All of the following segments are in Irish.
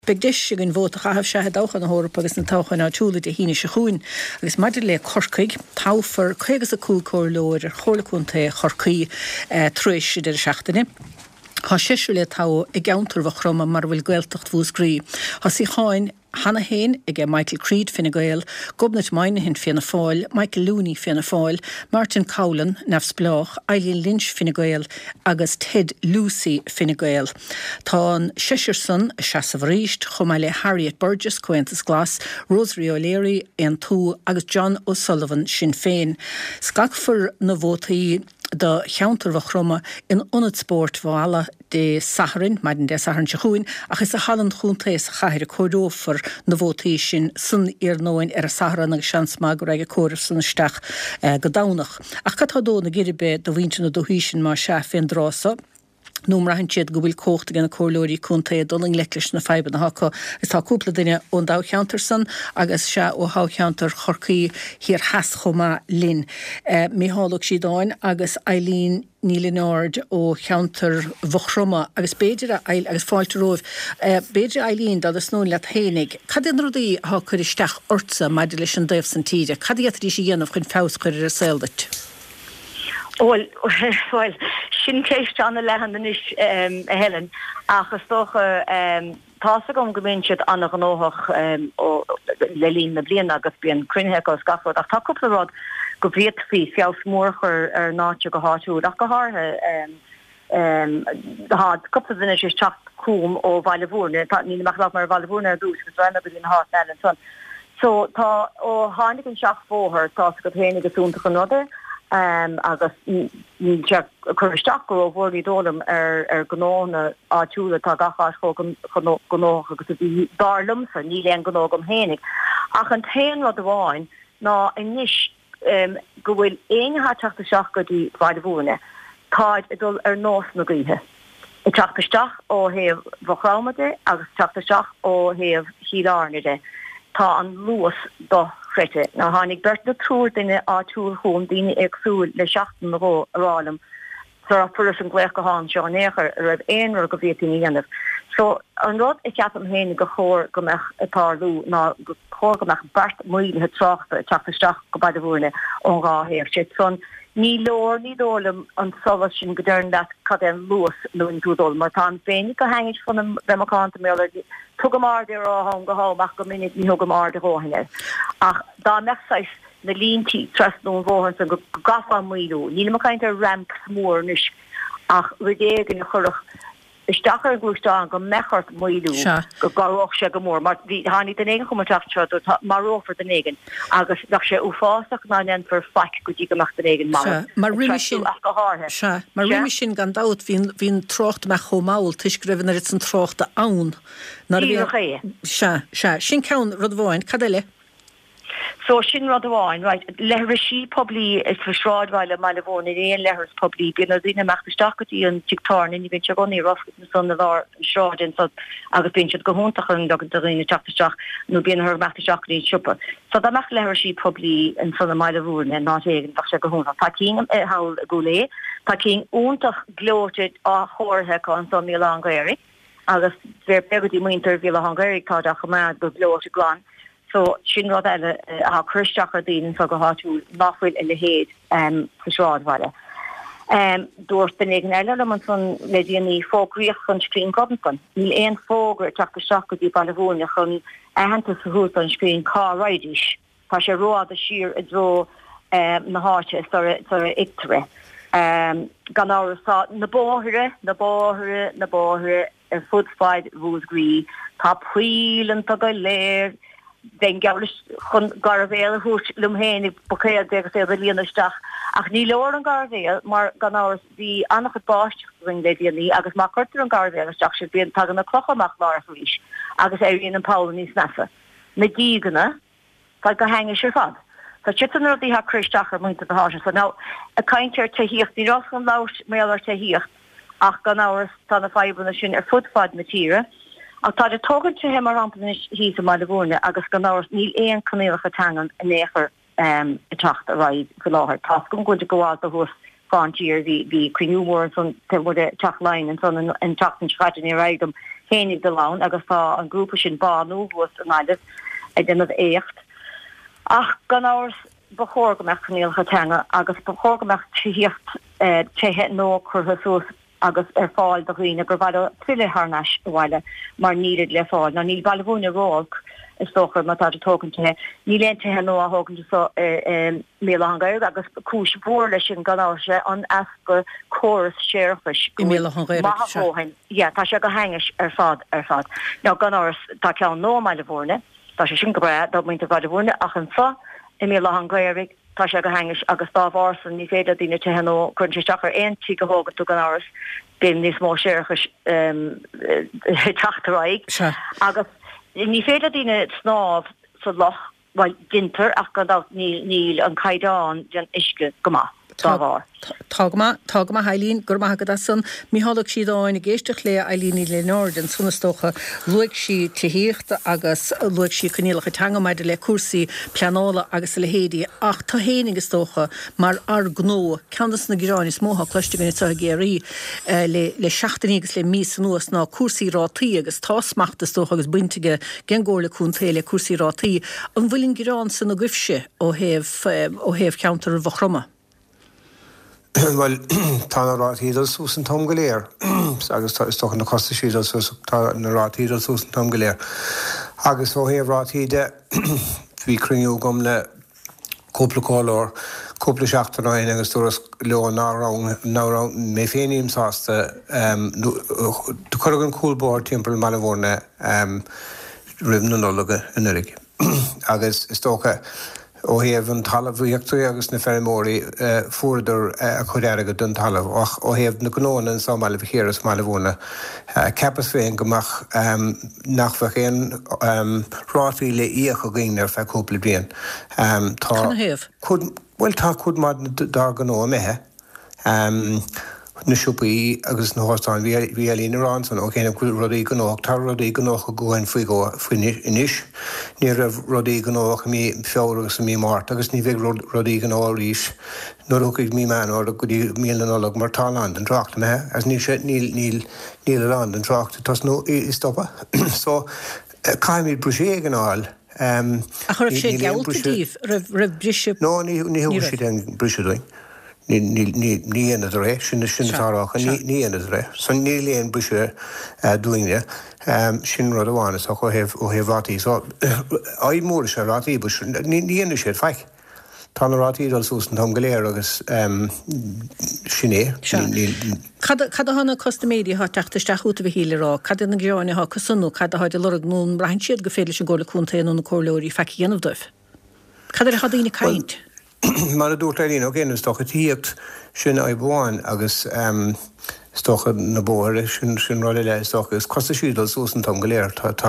Begdis gin bhóta chahabh se dachan na Hórap agus na táchan á túla de híine se chuin agus maidir le corcaig táfar chuigus a cúlcóir leir ar chorlaúnta chorcaí tríis idir seachtaine. Tá séisiú le tá i gceantar bh chroma mar bhfuil gaeltacht bhúsgrí. Tá sí cháin Hannah Hain ige Michael Creed finna gael, Gobnat Moynihan finna fáil, Michael Looney finna fáil, Martin Cowlan nefs blach, Eileen Lynch finna gael agus Ted Lucy finna gael. Tá Shisherson Shassav Ríist, Chomaile Harriet Burgess Quentis Glass, Rosemary O'Leary an tú agus John O'Sullivan Sinn Féin. Scacfur na bhótaí de cheantar bh chroma in onadsport bhála de Saharin, maidin de Saharin se chuin, ach is a hallan chúnta is a chair a cordófar na bhótaí sin sun nóin ar a Saharan agus seans má go raige cóir san isteach go dánach. Ach catá dó na giribe do bhainte na dohísin má se féin drása. Númra han siad go bhfuil cóchta gan na cóirlóirí cúnta doling leiclis na feibe na haca. Is tá cúpla duine ón dá cheantarsan agus se ó há cheantar chorcaí hir has chomá lin. Mí hálach si dáin agus Eileen Nílinord ó cheantar bhchroma agus béidir agus fáilte roh. Béidir Eileen dá is nó le hénig. Cad in rudaí há chuir isteach orsa maidir leis an daobh san tíide. Cad iadrí si dhéanamh chun fás chuir ar saoilt? Well, sin céist anna lehan is Helen achas tócha tása gom gominsead anna gnóhach ó lelín na bliana agus bíon cruinhe go scafod ach tá cúpla rád go bhíad fí fiás mórchar ar náte go háitiúd ach go háthe had cúpla duine is teach cúm ó Bhailbhúrne tá ní meach mar Bhailbhúrne ar dús go bhena bíon hát ellen son. So tá ó hánig an seach fóthir tá go hénig asúnta go noda agus ní chuisteach go bhórí dólam ar gnána áitiúla tá gachás gnách agus bhí darlam sa ní leon gnógam hénig. Ach an tain rud bháin ná inis go bhfuil éonthá teachta seach go dtí Bhailbhúrne táid i dul ar nós na gaotha. I teachtasteach ó thaobh bhchrámade agus teachtasteach ó thaobh hílárneide. Tá an luas do chréite. Ná hánig bert na trúr duine áitiúil chun daoine agsúil le seachtain ró rálam sa furas an gléach go háin seo néchar a raibh éonar go bhíotaí dhéanamh. So an rud I ceapam héna go chóir go meach atálú ná go chóir go meach bert muoilithe tráchta teachtasteach go Bhailbhúrne ón gáthíir siad son ní leor ní dólam an solas sin go dearn leat cad an luas luin túdul mar tá féinnig go hangis fan an bheamachánta méla tugamár de ráthán go háach go minic ní thugamár de róhanne. Ach dá meachsáis na línti trasnú bhóhan san go gafa muú. Níl macaint ar ramp mór nus ach ridégan na churach Stachar glústeán go mechart muú go garoch se go mór, mar hánig den éigen chumarteach mar rófar den éigen agus nach sé úfásach ná an for feic go dtí goach den éigen mar. Mar riimi sin gan dat hín trocht me chomáil tuisgrifin ar an trochta ann. Sin ceann rud bháin, cad eile? So sin rud bháin, right, lehra sí poblí is forsráidhile meile bhór na réon lehras poblí, bíon dtíine meachtasteachtaí an tiktarn in bhín se gonaí roscat na son na bhar sráidin agus bíon siad go húntaach an do daoine teachtasteach nó bíon thar meachtasteachtaí siúpa. So dá meach lehra sí poblí an son na meile bhúrne ná éigen bach se go húntaach. Tá cín hail gúlé, tá cín úntaach glóteid á chórthe an son mí Hungary agus bhir begadtí muintear bhí Hungary tá a chumad go glóte glan. So sin rud eile a chuisteach ar daoine so go háitiúil nachfuil i le héad chusráidhile. Dúirt den éigen eile le man son le dtíanaí fógríoch chun scrín gobancan. Níl éon fógur teachtasteach go dtí Bhailbhúrne chun aitheanta sa hút an scrín cá raidis. Tá sé roiad a siar i dro na háite tar ictere. Gan áras na báthire ar fudfáid bhúsgrí tá puílan tá go léir den gablis chun garvéil hús lumhénig bocéad degus é líanaisteach ach ní leor an garvéil mar gan áras bhí annach báisteach ring le díanaí agus má chuirtar an garvéil isteach sé bíon tagan na clochamach lá faois agus éiríon an Paul níos nasa. Na díganna tá go hanga sé fad. Tá sitan rudí ha cruisteach ar muinte a háise. So ná a caiintear tahíocht ní ras an lás mélar tahíocht ach gan áras tá na feibanna sin ar fudfad na tíre. Ach tá tógan te him mar rampan hí a Bhailbhúrne agus gan áras níl éon canéalacha tangan a néchar i techt a raid go láthir. Tá gom gointe goháil a thuas fáintíir hí cuiúmór san teachlein an son an teachtan sráidin i raigam hénig de laun agus tá an grúpa sin banú was an aidir ag den écht. Ach gan áras bechorgamach nílcha teanga agus bechorgamach tíhiocht téhe nó chutha agus fáil do riine gur bhd triile harnas bhile mar níad le fáil na níl bailhúna róg is stochar má tá tógan te ní lente hen nó a hogan so mé hangair agus cúis bhór leis sin ganáise an asca choras séirfis mé ja tá se go hangis fad ná ganáras tá cean nó meile bhórne tá se sin go bre dat muinte bailhúna ach an sa I mé hangairig tá se go hangis agus dáhharsan ní féidir dtíine te hen nó chun teachar eintí go hógad tú ganáras bin níos mó séirchas tachtarraig agus ní féidir dtíine snáb sa loch bhaid ginter ach gan níl an caiidán den isce goma dáhhar. Tágma Hailín gur maigad san míhalach siad áin géisteach le Ailíní le Norden sunnastocha luig si tíhíocht agus luig si chunílacha teangameide le cuasaí pleanála agus le héadí ach tá héananig tócha mar ar gnó ceannas na gránis mótha cluisteganna sa géirí le seachtanígus le mí nuas ná cuasaí rátaí agus tásmachtas tócha agus buintige gen ggóla cúntaí le cuasaí rátaí an bhfuiln gráin san na gcuimhse ó héamh ceantar bhroma. Well, tá na rátídal súsan tom go léir agus is toch na costa sídal tá na rátídal súsan tom go léir agus ó héamh rátíide bhí cruinniú gom le cúplacáilór cúpla seachtaráin agus túras leon nárá mé féiníim sásta du chuir an cúlbór timpeall meile bhórna ribh na nólaga in urig agus is tócha ó héamh an talamhíochtú agus na ferrimóí fuaidir a chuideige don talamh ach ó héamh na gnóna sa meile chéras meile bhna cepas féin gomach nach bheith chéan rátaí le íoch a gcíinear fe cúpla bliain. Bhfuil tá chud mar dar gnó methe na siúpaí agus na hátáin bhí lína ránsan ó chéanam rudaí gnóach tá rudaí gnóach a gúin faoin inis ní raibh rudaí gnóach mí feáragus a mí mát agus ní bheith rudaí gnó ríis nó thucaigh mí meanúir a go dtí míleálaach mar tá land an tráachta methe as níl land an tráachta tas nó i stoppa so caiimid brúsé gnáil a chuir sé gealtatíh raibh brise nó ní thuair si an briseúing ní anad ré sin tárácha ní anad ré san ní léon brise dúine sin rud amhána ó héh rátaí so áid mór se rátaí ní anad sé feic tá na rátaídal súsan tom go léir agus sinné Cad a hána costa médi há teachtasteach úta bh hílerá, cad na gráine há cosúnú cad a háid lerad nún brain siad go féidir sin ggóla cúntaíonú na cóirleoirí feici anmh dubh. Cad ar chadaína caint? Mar a dúirtaíon ó ggéanana stocha tíocht sin a bháin agus stocha na bóir sin ráile le stocha is costa sídal súsan tom go léir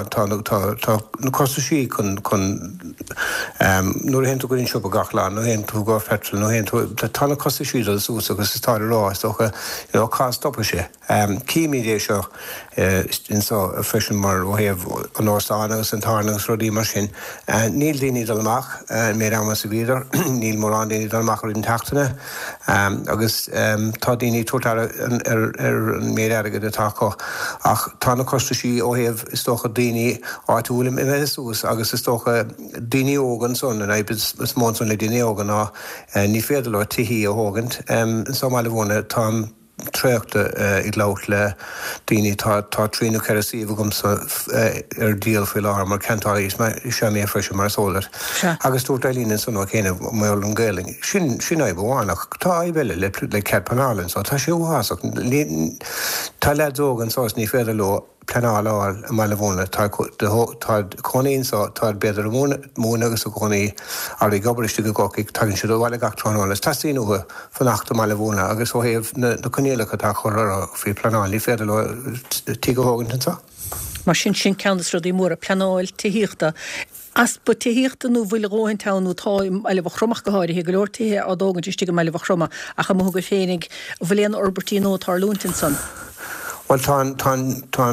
na costa sí chun nuair a hen tú goinn siúpa gachláán, nó hen tú gá fetril, nó hen tú tána costa sídal sús agus is táir rá stocha cá stoppa sé. Cíimi é seo in sá frisin mar ó héamh an ásánagus an tánagus rodí mar sin. Níl daoine dalmach mé amas a bhíidir, níl mór an daoine dalmach ar an teachtainna agus tá daoine tuairtear an méad a taco ach tána costa sí ó héamh is tócha daoine áitiúlim i bheithús agus is tócha daoine ógan son an éibe is mónson le daoine ógan á ní féidir le tihíí a hógant sa meile bhna tá tréachta I lát le daoine tá tríú ceirasíomh gomsa ar díal fé lá mar cantáis sé mé freisin mar sólar. Agus dúirt lína san chéine mé an ggéling. Sin é bháinach tá éile le ceadpanálinn so tá sé bhásach tá ledógan sás ní féidir le pleanáil a meile bhna tá conín tá beidir móna agus a coní ar I gobariste go gocaigh tagann siad bhile gachtánálas tasíúthe fanachta meile bhna agus ó héamh na conílacha tá chorá fao pleanáil í féidir le tí go hágann Mar sin ceannas rudí mór a pleanáil tíhíochta. As bu tíhíochta nó bhfuil róin teanú tá eile bhromach go háirithe go leortaithe á dógan tíiste go meile bhroma a cha mthga féinnig bhfuil éon orbertí nó tar lúntain san. Well, tá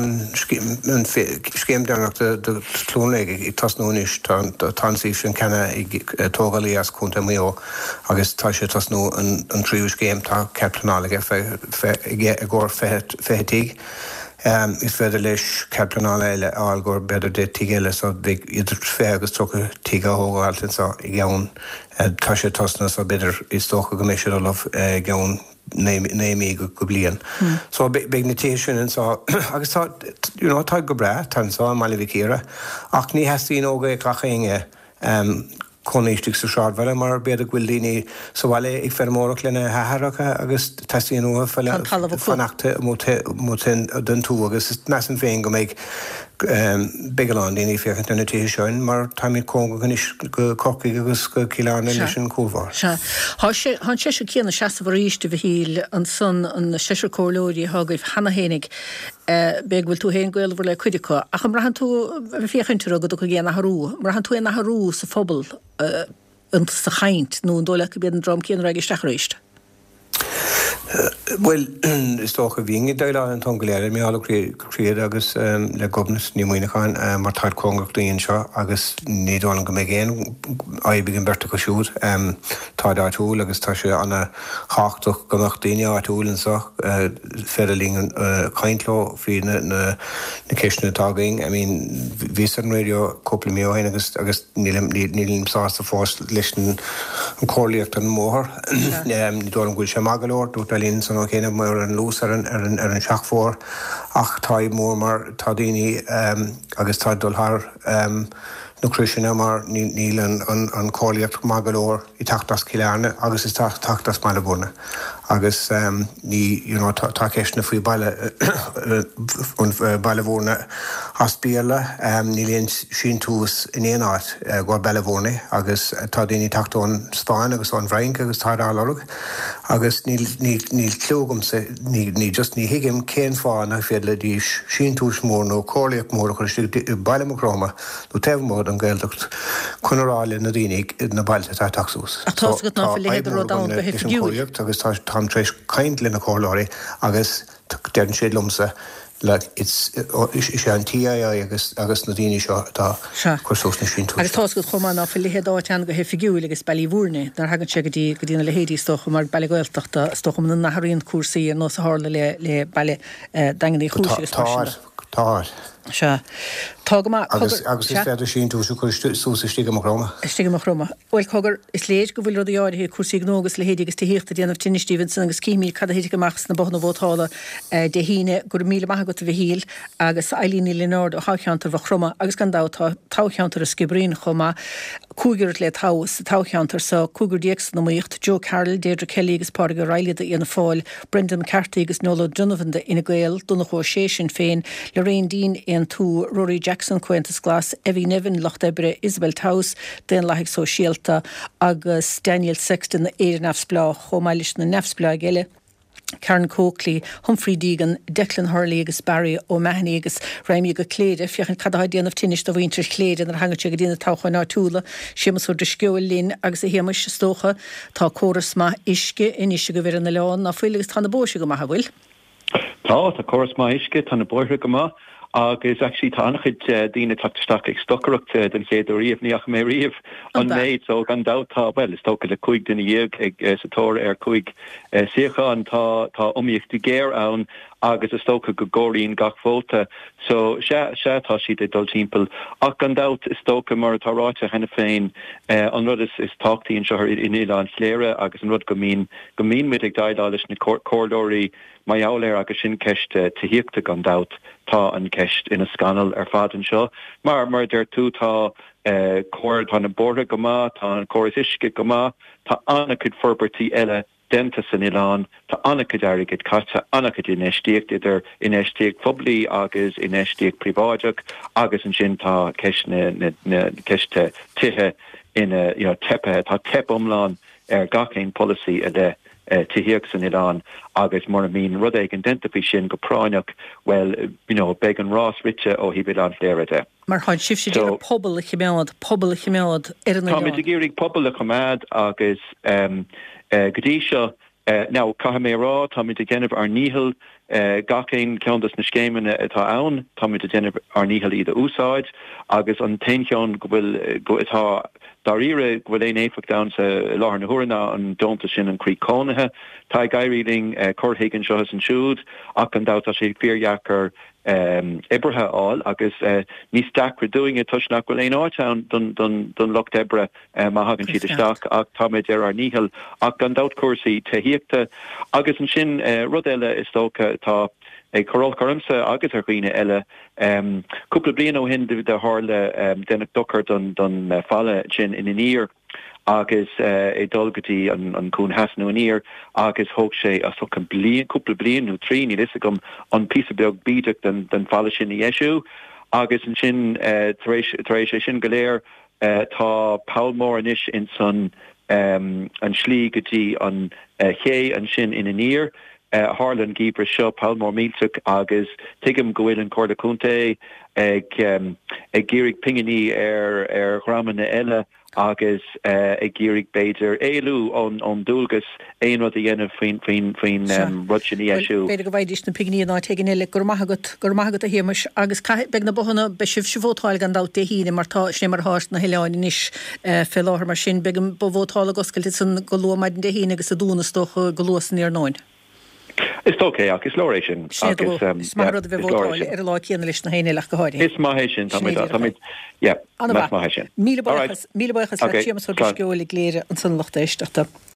scéim deannach de clúnlaige I tasnúis tá sí sin cena tógalí as chunta mó agus tá sé tasnú an tríú scéim tá ceplanálaige a ggur fetíigh. is féidir leis ceplanála eile águr beidir de tíile so big idir fé agus tro tíga hógáiltin sa I gceann tá sé tosna sa beidir is tócha go méisiir leh gceann néimi go blian. So big notation and so agus tá go bre tan sa mala vicíra ach ní heí óga cachéinge conéistigh sa seáhile mar beidir bhfuil daoine sa bhile ag fermórach lena hethracha agus taíon nua fanachta den tú agus mean féin go méid beagán daoine féchan na tí seoin mar táid cóga go cocaí agus go ciána leis an cóhhar. Tá sé sé cíanna seaamh ríiste bh híl an san an seir cólóirí thugah hanahénig beag bhfuil tú héon goilhar le chuideá. A chu marhan tú féchanú go go géana nachrú, mar han tú nachrú sa fphobal an sa chaint nó an dóla go bead an drom cían raige steachréist. Well, is tócha bhíine daile an tongaléir mé álaríad agus le gobnas ní muoineáin mar táid cóngach daon seo agus nídálan go mé géan aibig an berta go siúd táid áitiúil agus tá sé anna cháchtach gomach daine áitiúil sa féidirlín chaintló fí na ceisna tágaing. I mean, ví an radio cúpla míohain agus nílim sásta fós leis an cóirlaíocht an móthir. Nídálan gúil sé magalóir dútalín san chéine mar an lús ar an seachmhór ach tá mór mar tá daoine agus tá dulthar nó cruisina mar níl an cóirlaíocht magalóir I taachtas cilearna agus is taachtas Malabúrna agus ní tá ceisna faoi bailehórna as bíala ní léon sin tús in éon áit go bailehórna agus tá daoine tachtón Spáin agus an bhrein agus tá álorug agus níl clúgamsa ní just ní hiigim céan fáin a féad le dís sin tús mór nó cóirlaíocht mór chu bailmóróma nó tehmód an gailteacht chunaráile na daoine na bailte tá taxús. Agus tá trééis caiint lena cóláirí agus dean sé lumsa le is sé an tí agus na daoine seo tá chusúsna sin tú. Agus tá go chumán á lihéadátean go hefigiúil agus bailíhúrne, dar hagann sé go dtína le héadí stocha mar bailgóilteachta stocham na nathíonn cuasaí ar nó hála le baile danganí chúis Tá. Se agus is féidir sin tú súsa stigamachroma. Stigamachroma. Bhfuil cogur is léid go bhfuil rudaáirthe cuasaí nógus le héad agus tííochtta déanamh Tinne Stevenson agus cíimií cad héidir goachs na bonna bhótála de híine gur míle maithe go a bhí híl agus Eileen Leonard ó hácheantar bh chroma agus gan tácheantar a scibrín chuma cúgur le tácheantar sa cúgur díex na muocht Joe Carroll, Deirdre Kelly agus Pádraig O'Reilly de ana fáil, Brendan Carty agus Nola Donovan de ina gael donna chó sé sin féin, Lorraine Dean an tú Rory Jackson Quentas Glass, Evie Nevin Lochdebre, Isabel Taus, den laigh so síalta agus Daniel Sexton éidir nefsblá chomáilis na nefsblá geile. Karen Coakley, Humphrey Deegan, Declan Hurley agus Barry O'Mahony agus Raimi go cléide, fiochan cadhaidíanamh tinnis do bhaintir cléide ar hangaite go dtíanana táchain átúla, sémas úr de sciúil lín agus a héamas stócha, tá córas má isce inis go bhir an na leán, na fuil agus tána bóise go maithe bhfuil. Tá córas má isce tána bóise go má. Agus actually tánachid dína tactistach ag stocarucht den chéad ó riamh níach mé riamh an méid so gan dátá well is tóca le chuig duna dhéag ag satóir ar chuig siocháin tá umíocht géir ann agus is tóca go góirín gach fóta so sé tá siad é dul timpeall ach gan dát is tóca mar táráite hena féin an rud is táchtaíonn seo in Ián léire agus an rud go mín mit ag daidá leis na córdóirí mai áléir agus sin ceiste tííochta gan dát tá an ceist ina scanal ar fad an seo mar der tú tá cóir tá na borda go má tá an choras isce go má tá anna chud forbertí eile denta san Ián tá anna chud airigid caite anna chud inéistíocht idir inéistíocht poblí agus inéistíocht pribáideach agus an sin tá ceist na ceiste tithe ina tepe tá tep omláin ar gachéin policy a de tíhiíoch san Ián agus mar mín rud ag an dentapí sin go práineach well beg an rás rite ó híbid an léire de. Mar háin sib sé dé pobl chiméad ar an Tá géirig pobl a chumad agus godí seo ná caiha mé rá tá mid a déanamh ar níhil gacéin ceantas na scéimena atá ann, tá mid a déanamh ar níhil iad a úsáid agus an taincheán go bhfuil go itá Darire bhfuil éon éfach da sa láthar na huranna an donta sin an crí cónathe, tá gaiiríling chuirthaigh an seo an siúd ach an dátá sé fearheachar ibrethe áil agus níos dacra doing a tuisnach bhfuil éon áitown don locht ibre má hagann siad isteach ach táid ar níhil ach gan dat cuasaí taíochta agus an sin rud eile is tócha tá choral chumsa agus ar chuoine eile cúpla blian ó hin de hála denach dochar don falle sin in ír agus dulgatí an cún hasnú an ír agus thóg sé as socan blian cúpla blian nó tríní is gom an pí beag bíideach den falle sin i dhéisiú agus an sin taréis sin goléir tá Paulmór inis in san an slí gotí an ché an sin in an ír Harlan Gibra seo Paulmór mílteach agus tuigim go bhfuil an Corda Cúnta ag géirigh pinganí ar ghramanna eile agus ag géirigh beidir éilú ón dúlgus éon rud a dhéanamh faoin rud sin éisiú. Beidir go bhhaidís na pinganí ná teagin eile gur maithagat a héimeis agus beag na bohanna be sibh bhótáil gan dát híine mar tá sé mar háist na heileáin inis fé láthir mar sin begam bhótáil a goscailte san go luamaidin de híine agus a dúnastocha go luasan ar 9. It's okay, ach is loration. Is mar rud a bheith bhótáil ar lá cíanna leis na héine leach go háirí. Is mahéisisin yeah, mas mahéisisin. Míle bachas le tíamas chuir sceola léire an san lochta éisteachta.